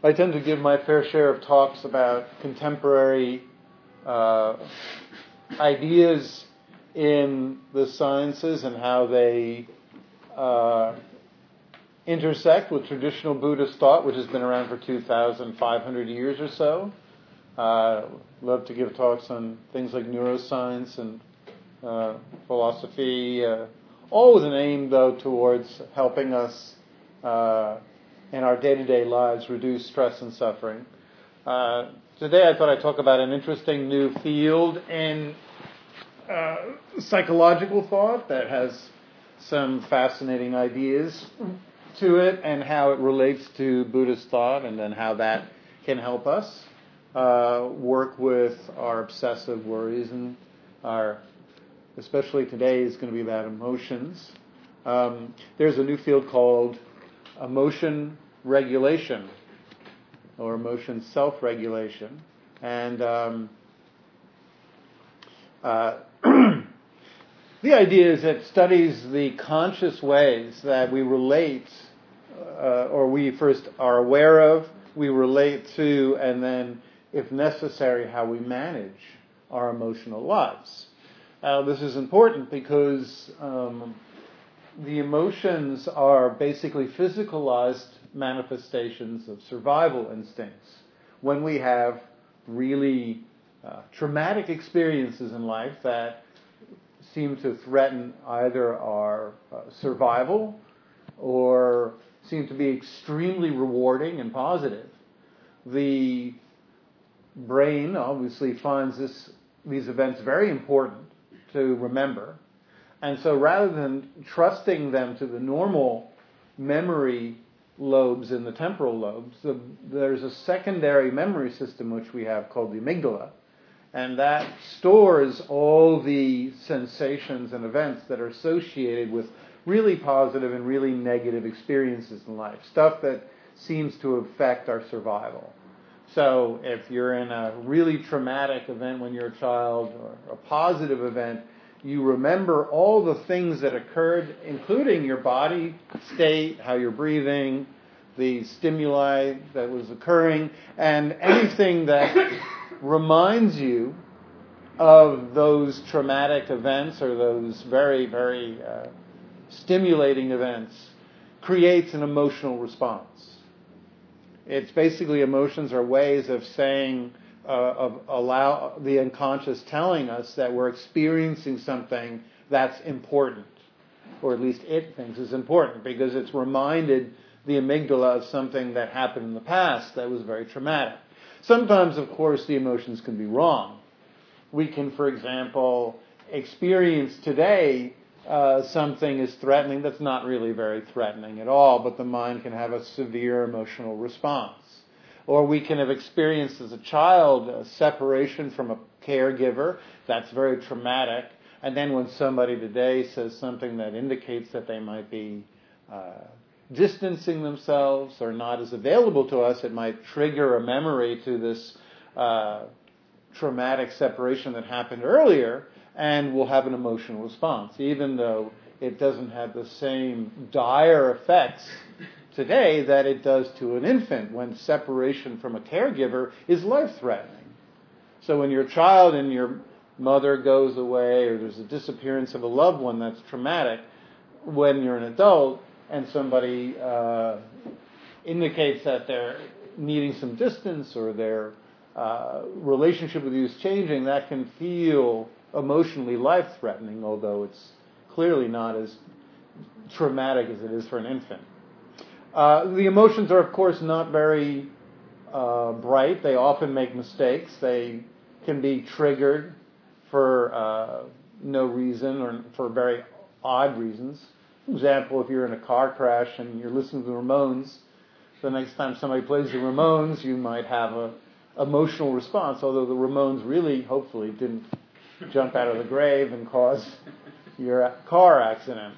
I tend to give my fair share of talks about contemporary ideas in the sciences and how they intersect with traditional Buddhist thought, which has been around for 2,500 years or so. Love to give talks on things like neuroscience and philosophy, all with an aim, though, towards helping us in our day-to-day lives reduce stress and suffering. Today I thought I'd talk about an interesting new field in psychological thought that has some fascinating ideas to it and how it relates to Buddhist thought, and then how that can help us work with our obsessive worries, and especially today is going to be about emotions. There's a new field called emotion regulation or emotion self-regulation, and the idea is it studies the conscious ways that we relate, or we first are aware of, we relate to, and then, if necessary, how we manage our emotional lives. This is important because the emotions are basically physicalized manifestations of survival instincts. When we have really traumatic experiences in life that seem to threaten either our survival or seem to be extremely rewarding and positive, the brain obviously finds these events very important to remember. And so rather than trusting them to the normal memory lobes in the temporal lobes, there's a secondary memory system which we have called the amygdala. And that stores all the sensations and events that are associated with really positive and really negative experiences in life, stuff that seems to affect our survival. So if you're in a really traumatic event when you're a child, or a positive event, you remember all the things that occurred, including your body state, how you're breathing, the stimuli that was occurring, and anything that reminds you of those traumatic events or those very, very stimulating events creates an emotional response. It's basically, emotions are ways of saying, allow the unconscious telling us that we're experiencing something that's important, or at least it thinks is important, because it's reminded the amygdala of something that happened in the past that was very traumatic. Sometimes, of course, the emotions can be wrong. We can, for example, experience today something is threatening that's not really very threatening at all, but the mind can have a severe emotional response. Or we can have experienced as a child a separation from a caregiver that's very traumatic, and then when somebody today says something that indicates that they might be distancing themselves or not as available to us, it might trigger a memory to this traumatic separation that happened earlier, and we'll have an emotional response, even though it doesn't have the same dire effects today that it does to an infant when separation from a caregiver is life-threatening. So when you're a child and your mother goes away, or there's a disappearance of a loved one that's traumatic, when you're an adult and somebody indicates that they're needing some distance or their relationship with you is changing, that can feel emotionally life-threatening, although it's clearly not as traumatic as it is for an infant. The emotions are, of course, not very bright. They often make mistakes. They can be triggered for no reason or for very odd reasons. For example, if you're in a car crash and you're listening to the Ramones, the next time somebody plays the Ramones, you might have an emotional response, although the Ramones really, hopefully, didn't jump out of the grave and cause your car accident.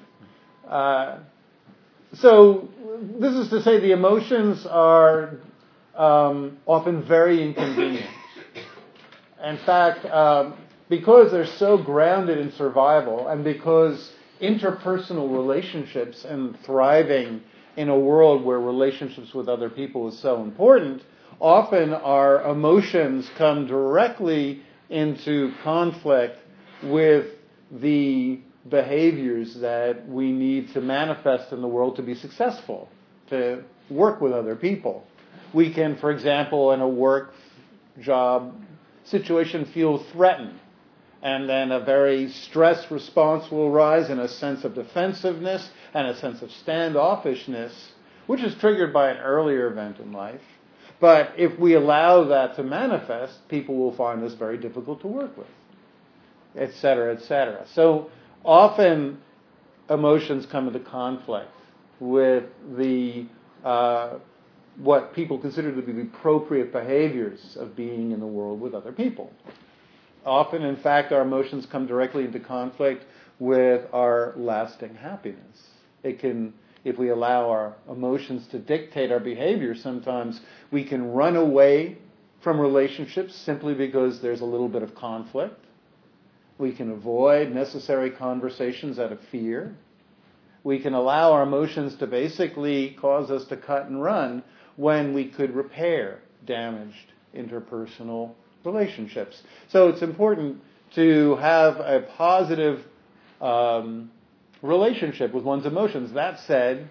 So this is to say the emotions are often very inconvenient. In fact, because they're so grounded in survival, and because interpersonal relationships and thriving in a world where relationships with other people is so important, often our emotions come directly into conflict with the behaviors that we need to manifest in the world to be successful, to work with other people. We can, for example, in a work job situation, feel threatened, and then a very stressed response will arise in a sense of defensiveness and a sense of standoffishness, which is triggered by an earlier event in life. But if we allow that to manifest, people will find this very difficult to work with, etc., etc. So often emotions come into conflict with the what people consider to be the appropriate behaviors of being in the world with other people. Often, in fact, our emotions come directly into conflict with our lasting happiness. It can, if we allow our emotions to dictate our behavior, sometimes we can run away from relationships simply because there's a little bit of conflict. We can avoid necessary conversations out of fear. We can allow our emotions to basically cause us to cut and run when we could repair damaged interpersonal relationships. So it's important to have a positive relationship with one's emotions. That said,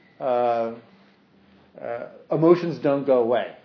emotions don't go away.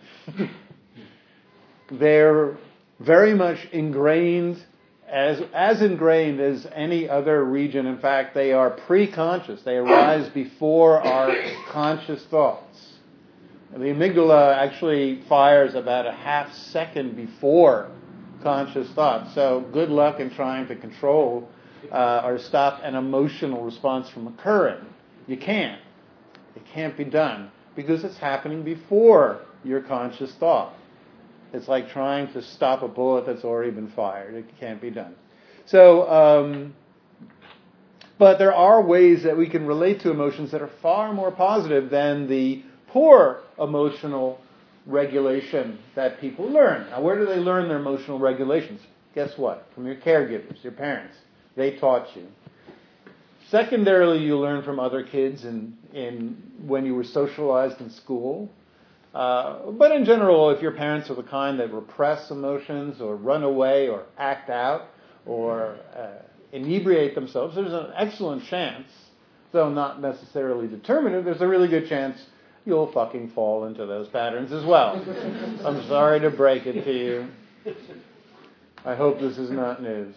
They're very much ingrained, as ingrained as any other region. In fact, they are pre-conscious. They arise before our conscious thoughts. The amygdala actually fires about a half second before conscious thought. So good luck in trying to control or stop an emotional response from occurring. You can't. It can't be done because it's happening before your conscious thought. It's like trying to stop a bullet that's already been fired. It can't be done. So, but there are ways that we can relate to emotions that are far more positive than the poor emotional regulation that people learn. Now, where do they learn their emotional regulations? Guess what? From your caregivers, your parents. They taught you. Secondarily, you learn from other kids in when you were socialized in school. But in general, if your parents are the kind that repress emotions or run away or act out or inebriate themselves, there's an excellent chance, though not necessarily determinative, there's a really good chance you'll fucking fall into those patterns as well. I'm sorry to break it to you. I hope this is not news.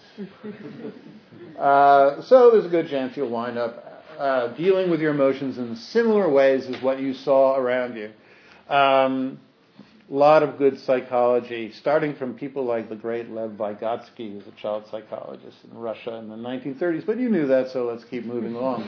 So there's a good chance you'll wind up dealing with your emotions in similar ways as what you saw around you. A lot of good psychology, starting from people like the great Lev Vygotsky, who's a child psychologist in Russia in the 1930s. But you knew that, so let's keep moving along.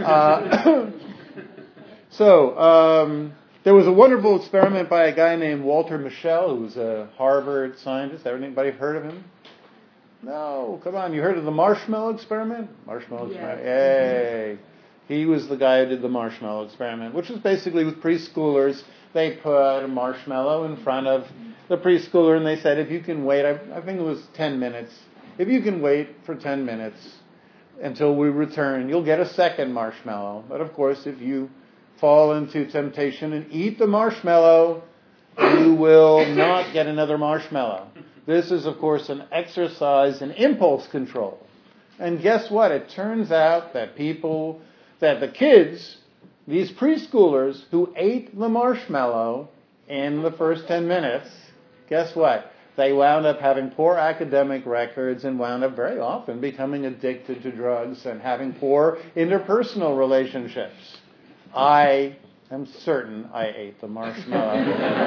There was a wonderful experiment by a guy named Walter Mischel, who was a Harvard scientist. Anybody heard of him? No, come on. You heard of the marshmallow experiment? Marshmallow experiment. Yay. He was the guy who did the marshmallow experiment, which was basically with preschoolers. They put a marshmallow in front of the preschooler, and they said, if you can wait, I think it was 10 minutes. If you can wait for 10 minutes until we return, you'll get a second marshmallow. But of course, if you fall into temptation and eat the marshmallow, you will not get another marshmallow. This is, of course, an exercise in impulse control. And guess what? It turns out that the kids, these preschoolers who ate the marshmallow in the first 10 minutes, guess what? They wound up having poor academic records and wound up very often becoming addicted to drugs and having poor interpersonal relationships. I am certain I ate the marshmallow.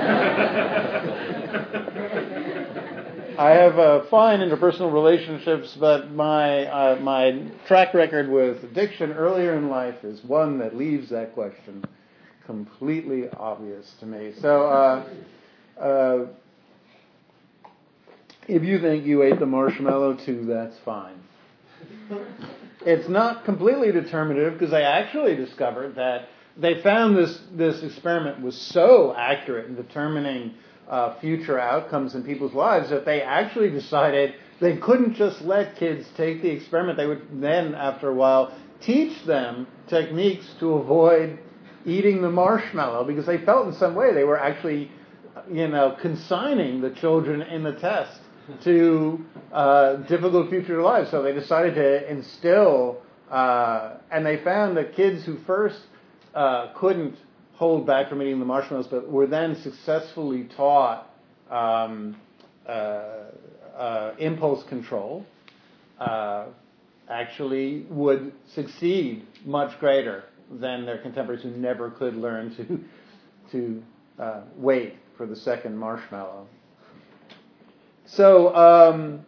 I have fine interpersonal relationships, but my track record with addiction earlier in life is one that leaves that question completely obvious to me. So, if you think you ate the marshmallow too, that's fine. It's not completely determinative because I actually discovered that they found this experiment was so accurate in determining future outcomes in people's lives that they actually decided they couldn't just let kids take the experiment. They would then, after a while, teach them techniques to avoid eating the marshmallow because they felt in some way they were actually, consigning the children in the test to difficult future lives. So they decided to instill, and they found that kids who first couldn't hold back from eating the marshmallows, but were then successfully taught impulse control, actually would succeed much greater than their contemporaries who never could learn to wait for the second marshmallow. So,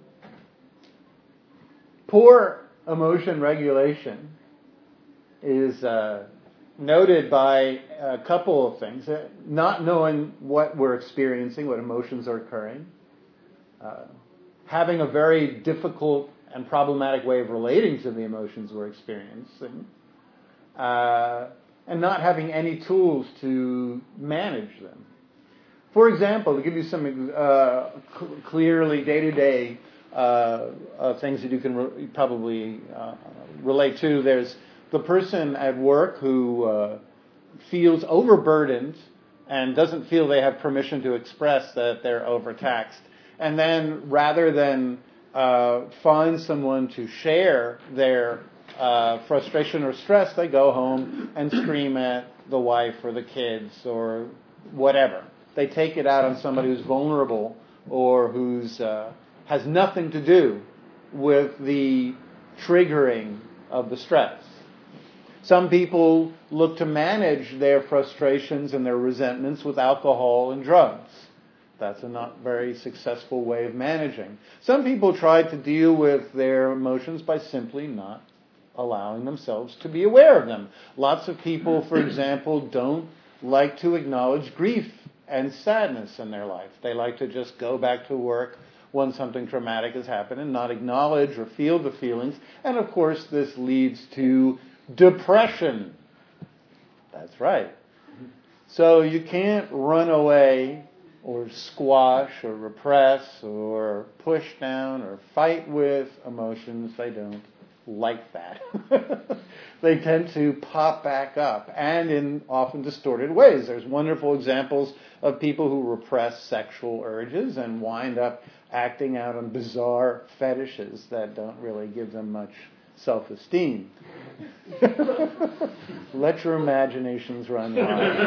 poor emotion regulation is noted by a couple of things. Not knowing what we're experiencing, what emotions are occurring, having a very difficult and problematic way of relating to the emotions we're experiencing, and not having any tools to manage them. For example, to give you some clearly day-to-day things that you can probably relate to, there's the person at work who feels overburdened and doesn't feel they have permission to express that they're overtaxed. And then rather than find someone to share their frustration or stress, they go home and scream at the wife or the kids or whatever. They take it out on somebody who's vulnerable or who's has nothing to do with the triggering of the stress. Some people look to manage their frustrations and their resentments with alcohol and drugs. That's a not very successful way of managing. Some people try to deal with their emotions by simply not allowing themselves to be aware of them. Lots of people, for example, don't like to acknowledge grief and sadness in their life. They like to just go back to work when something traumatic has happened and not acknowledge or feel the feelings. And of course, this leads to depression. That's right. So you can't run away or squash or repress or push down or fight with emotions. They don't like that. They tend to pop back up, and in often distorted ways. There's wonderful examples of people who repress sexual urges and wind up acting out on bizarre fetishes that don't really give them much self-esteem. Let your imaginations run wild.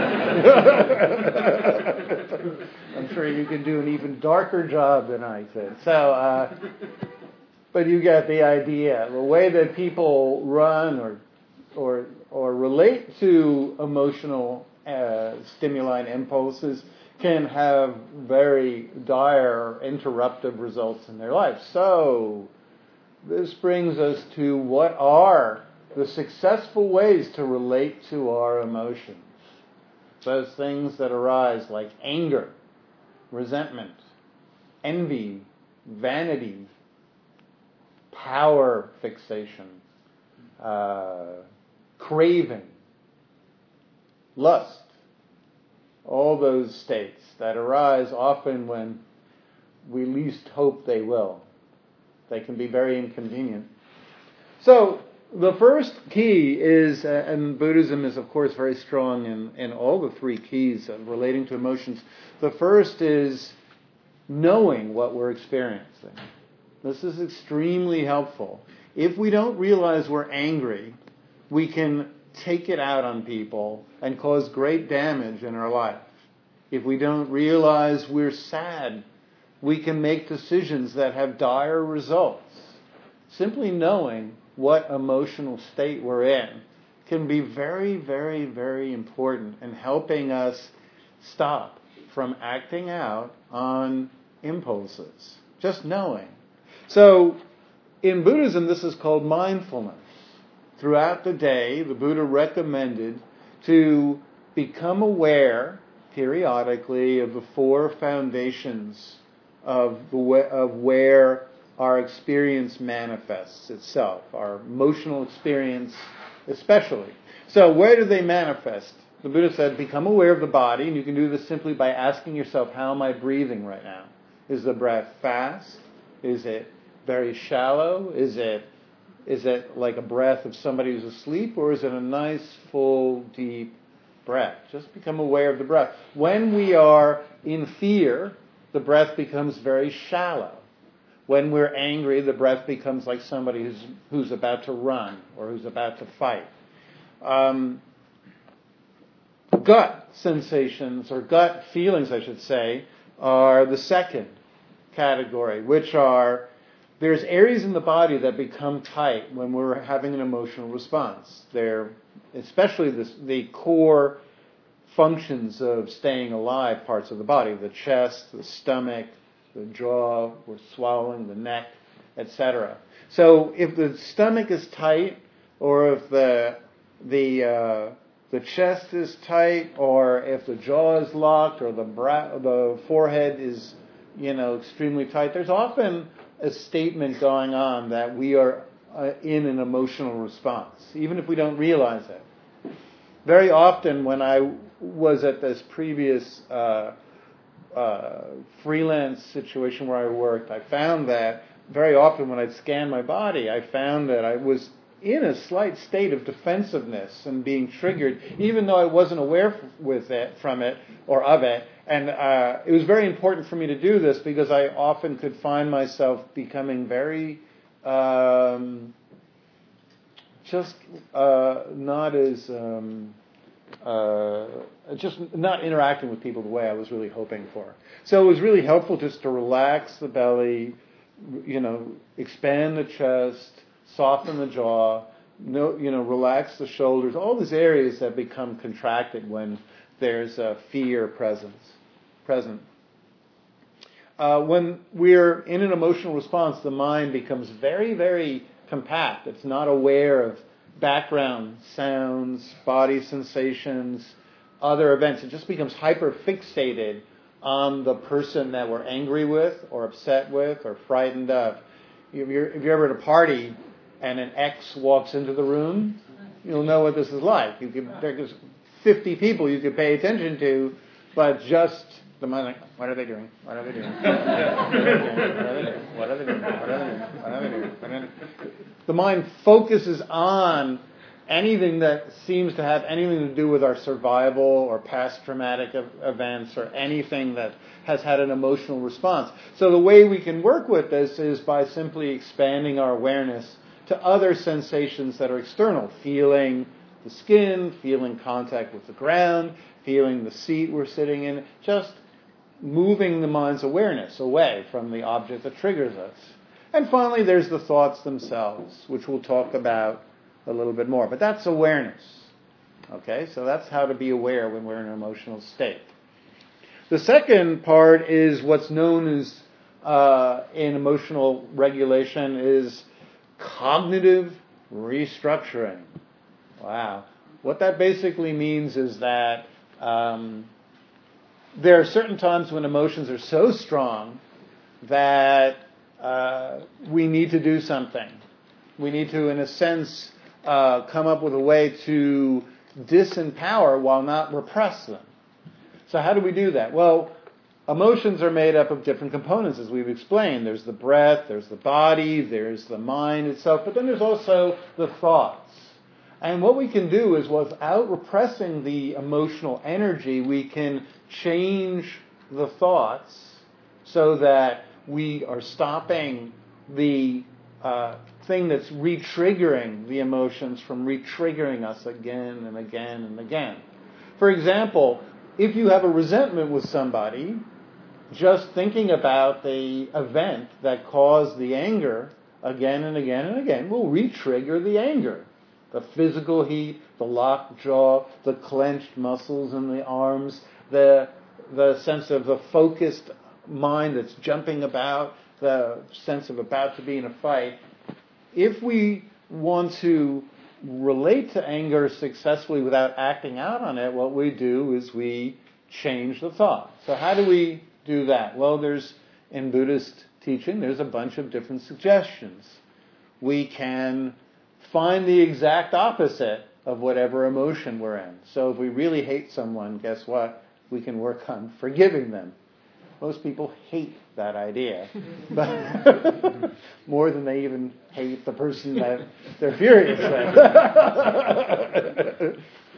I'm sure you can do an even darker job than I could. So, but you get the idea. The way that people run or relate to emotional stimuli and impulses can have very dire, interruptive results in their life. So, this brings us to what are the successful ways to relate to our emotions. Those things that arise like anger, resentment, envy, vanity, power fixation, craving, lust. All those states that arise often when we least hope they will. They can be very inconvenient. So, the first key is, and Buddhism is of course very strong in all the three keys of relating to emotions. The first is knowing what we're experiencing. This is extremely helpful. If we don't realize we're angry, we can take it out on people and cause great damage in our life. If we don't realize we're sad, we can make decisions that have dire results. Simply knowing what emotional state we're in can be very, very, very important in helping us stop from acting out on impulses. Just knowing. So, in Buddhism, this is called mindfulness. Throughout the day, the Buddha recommended to become aware periodically of the four foundations of where our experience manifests itself, our emotional experience especially. So where do they manifest? The Buddha said, become aware of the body, and you can do this simply by asking yourself, how am I breathing right now? Is the breath fast? Is it very shallow? Is it like a breath of somebody who's asleep, or is it a nice, full, deep breath. Just become aware of the breath. When we are in fear, the breath becomes very shallow. When we're angry, the breath becomes like somebody who's about to run or who's about to fight. Gut sensations, or gut feelings, I should say, are the second category, which are, there's areas in the body that become tight when we're having an emotional response. They're especially the core functions of staying alive parts of the body, the chest, the stomach, the jaw, or swallowing, the neck, etc. So if the stomach is tight, or if the chest is tight, or if the jaw is locked, or the forehead is, extremely tight, there's often a statement going on that we are in an emotional response, even if we don't realize it. Very often when I was at this previous freelance situation where I worked, I found that very often when I'd scan my body, I found that I was in a slight state of defensiveness and being triggered, even though I wasn't aware from it. And it was very important for me to do this because I often could find myself becoming very just not interacting with people the way I was really hoping for. So it was really helpful just to relax the belly, expand the chest, soften the jaw, relax the shoulders, all these areas that become contracted when there's a fear present. When we're in an emotional response, the mind becomes very, very compact. It's not aware of background sounds, body sensations, other events. It just becomes hyper-fixated on the person that we're angry with or upset with or frightened of. If you're ever at a party and an ex walks into the room, you'll know what this is like. There's 50 people you could pay attention to, but just the mind, like, what are they doing? What are they doing? What are they doing? What are they doing? What are they doing? What are they doing? What are they doing? The mind focuses on anything that seems to have anything to do with our survival or past traumatic events or anything that has had an emotional response. So the way we can work with this is by simply expanding our awareness to other sensations that are external, feeling the skin, feeling contact with the ground, feeling the seat we're sitting in, just moving the mind's awareness away from the object that triggers us. And finally, there's the thoughts themselves, which we'll talk about a little bit more. But that's awareness. Okay, so that's how to be aware when we're in an emotional state. The second part is what's known as, in emotional regulation, is cognitive restructuring. Wow. What that basically means is that there are certain times when emotions are so strong that we need to do something. We need to, in a sense, come up with a way to disempower while not repress them. So how do we do that? Well, emotions are made up of different components, as we've explained. There's the breath, there's the body, there's the mind itself, but then there's also the thoughts. And what we can do is, without repressing the emotional energy, we can change the thoughts so that we are stopping the thing that's re-triggering the emotions from re-triggering us again and again and again. For example, if you have a resentment with somebody, just thinking about the event that caused the anger again and again and again will re-trigger the anger. The physical heat, the locked jaw, the clenched muscles in the arms, the sense of the focused mind that's jumping about, the sense of about to be in a fight. If we want to relate to anger successfully without acting out on it, what we do is we change the thought. So how do we do that? Well, in Buddhist teaching, there's a bunch of different suggestions. We can find the exact opposite of whatever emotion we're in. So if we really hate someone, guess what? We can work on forgiving them. Most people hate that idea, but more than they even hate the person that they're furious with.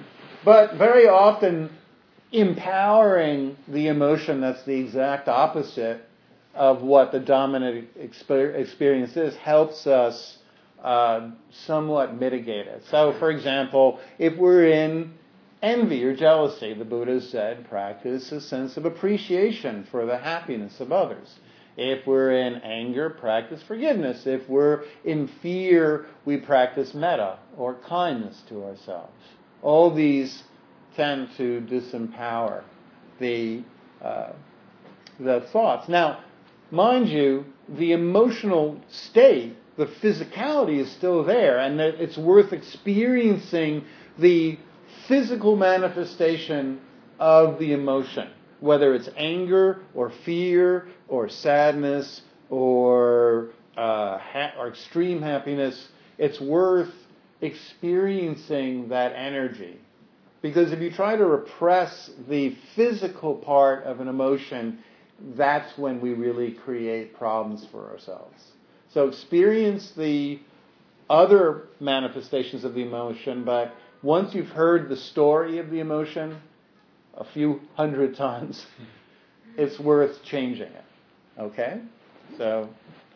But very often, empowering the emotion that's the exact opposite of what the dominant experience is helps us somewhat mitigate it. So, for example, if we're in envy or jealousy, the Buddha said, practice a sense of appreciation for the happiness of others. If we're in anger, practice forgiveness. If we're in fear, we practice metta or kindness to ourselves. All these tend to disempower the thoughts. Now, mind you, the emotional state, the physicality is still there, and that it's worth experiencing the physical manifestation of the emotion, whether it's anger or fear or sadness or extreme happiness. It's worth experiencing that energy. Because if you try to repress the physical part of an emotion, that's when we really create problems for ourselves. So experience the other manifestations of the emotion, but once you've heard the story of the emotion a few hundred times, it's worth changing it. Okay? So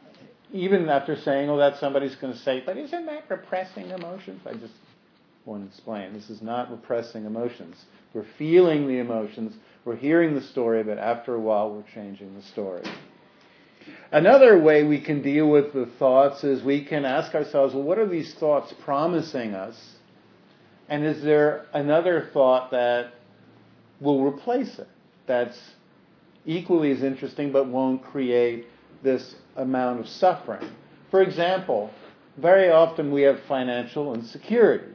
even after saying, that somebody's going to say, but isn't that repressing emotions? I just want to explain. This is not repressing emotions. We're feeling the emotions. We're hearing the story, but after a while we're changing the story. Another way we can deal with the thoughts is we can ask ourselves, well, what are these thoughts promising us? And is there another thought that will replace it, that's equally as interesting but won't create this amount of suffering? For example, very often we have financial insecurity,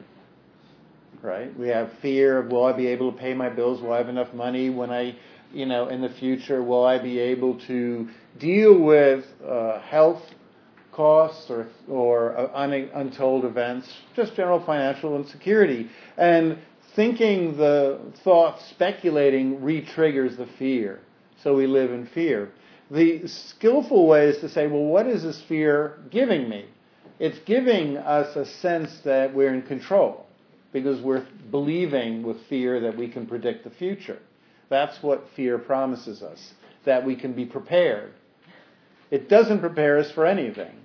right? We have fear of, will I be able to pay my bills? Will I have enough money when I, in the future? Will I be able to deal with health costs or untold events? Just general financial insecurity. And thinking the thought, speculating, re-triggers the fear. So we live in fear. The skillful way is to say, well, what is this fear giving me? It's giving us a sense that we're in control, because we're believing with fear that we can predict the future. That's what fear promises us, that we can be prepared. It doesn't prepare us for anything,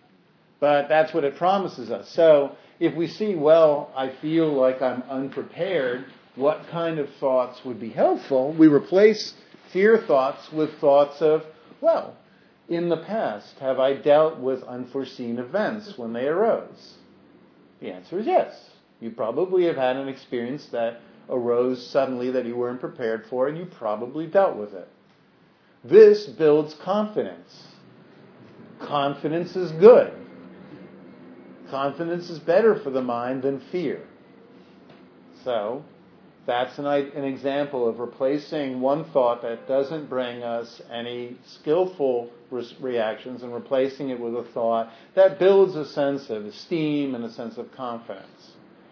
but that's what it promises us. So if we see, well, I feel like I'm unprepared, what kind of thoughts would be helpful? We replace fear thoughts with thoughts of, well, in the past, have I dealt with unforeseen events when they arose? The answer is yes. You probably have had an experience that arose suddenly that you weren't prepared for, and you probably dealt with it. This builds confidence. Confidence is good. Confidence is better for the mind than fear. So, that's an example of replacing one thought that doesn't bring us any skillful reactions and replacing it with a thought that builds a sense of esteem and a sense of confidence.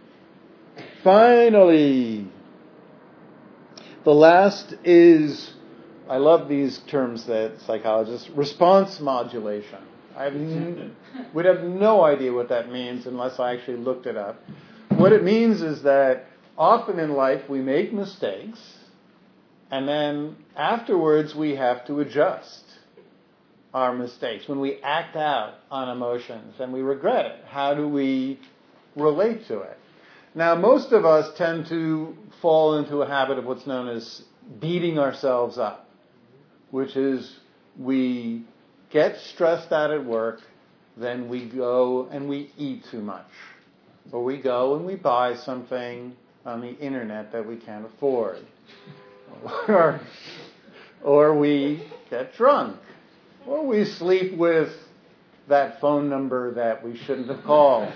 Finally, the last is, I love these terms that psychologists, response modulation. I would have no idea what that means unless I actually looked it up. What it means is that often in life we make mistakes, and then afterwards we have to adjust our mistakes. When we act out on emotions and we regret it, how do we relate to it? Now, most of us tend to fall into a habit of what's known as beating ourselves up, which is we get stressed out at work, then we go and we eat too much. Or we go and we buy something on the internet that we can't afford. Or we get drunk. Or we sleep with that phone number that we shouldn't have called.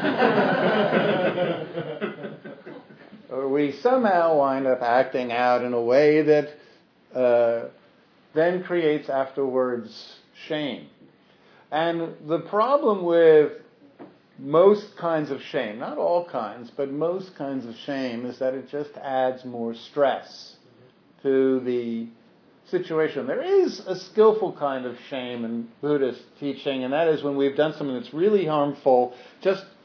Or we somehow wind up acting out in a way that then creates afterwards shame. And the problem with most kinds of shame, not all kinds, but most kinds of shame, is that it just adds more stress to the situation. There is a skillful kind of shame in Buddhist teaching, and that is when we've done something that's really harmful, just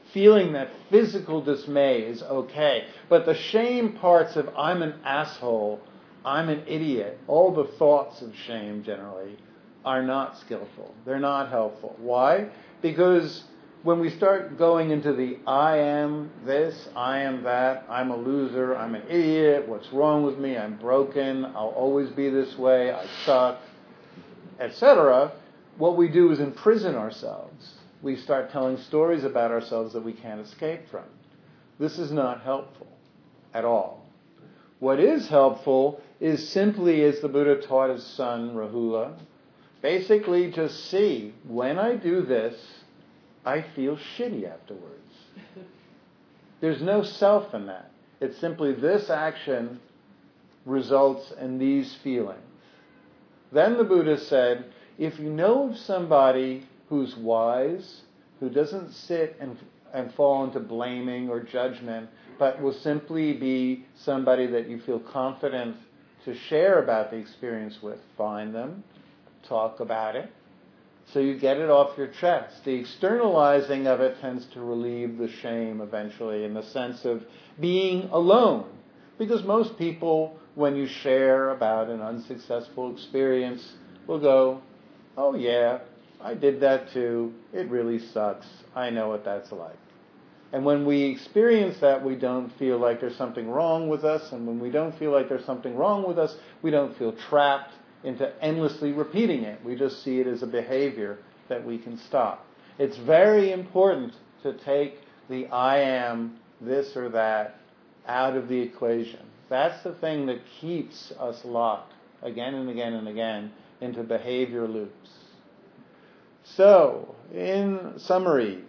feeling that physical dismay is okay. But the shame parts of I'm an asshole, I'm an idiot, all the thoughts of shame generally are not skillful. They're not helpful. Why? Because when we start going into the I am this, I am that, I'm a loser, I'm an idiot, what's wrong with me, I'm broken, I'll always be this way, I suck, etc., what we do is imprison ourselves. We start telling stories about ourselves that we can't escape from. This is not helpful at all. What is helpful is simply, as the Buddha taught his son, Rahula, basically just see, when I do this, I feel shitty afterwards. There's no self in that. It's simply this action results in these feelings. Then the Buddha said, if you know of somebody who's wise, who doesn't sit and fall into blaming or judgment, but will simply be somebody that you feel confident to share about the experience with, find them, talk about it, so you get it off your chest. The externalizing of it tends to relieve the shame eventually in the sense of being alone. Because most people, when you share about an unsuccessful experience, will go, oh yeah, I did that too. It really sucks. I know what that's like. And when we experience that, we don't feel like there's something wrong with us. And when we don't feel like there's something wrong with us, we don't feel trapped into endlessly repeating it. We just see it as a behavior that we can stop. It's very important to take the I am this or that out of the equation. That's the thing that keeps us locked again and again and again into behavior loops. So, in summary,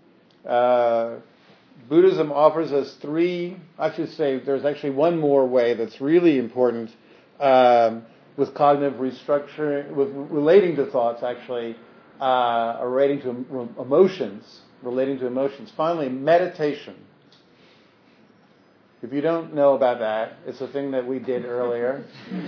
Buddhism offers us three, I should say there's actually one more way that's really important with cognitive restructuring, with relating to thoughts actually, or relating to emotions. Finally, meditation. If you don't know about that, it's a thing that we did earlier.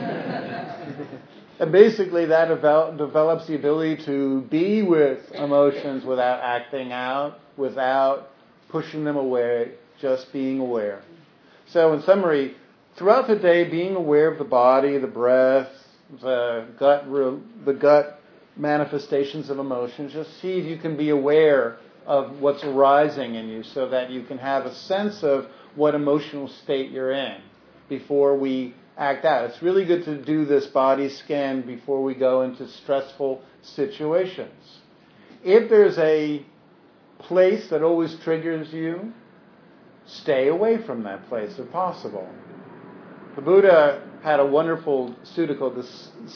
And basically that develops the ability to be with emotions without acting out, without pushing them away, just being aware. So in summary, throughout the day, being aware of the body, the breath, the gut manifestations of emotions, just see if you can be aware of what's arising in you so that you can have a sense of what emotional state you're in before we act out. It's really good to do this body scan before we go into stressful situations. If there's a place that always triggers you, stay away from that place if possible. The Buddha had a wonderful sutta called the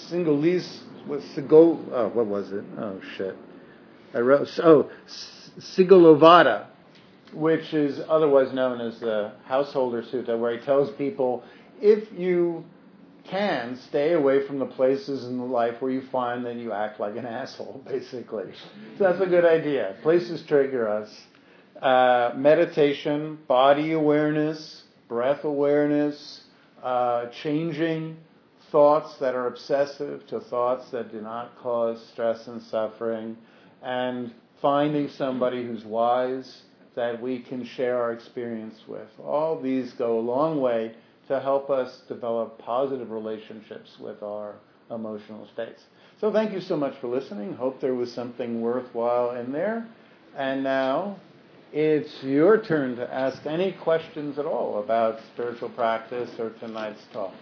Sigalovada, which is otherwise known as the Householder Sutta, where he tells people, if you can, stay away from the places in life where you find that you act like an asshole, basically. So that's a good idea. Places trigger us. Meditation, body awareness, breath awareness, changing thoughts that are obsessive to thoughts that do not cause stress and suffering, and finding somebody who's wise that we can share our experience with. All these go a long way to help us develop positive relationships with our emotional states. So thank you so much for listening. Hope there was something worthwhile in there. And now it's your turn to ask any questions at all about spiritual practice or tonight's talk.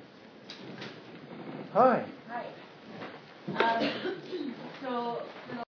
Hi. Hi. So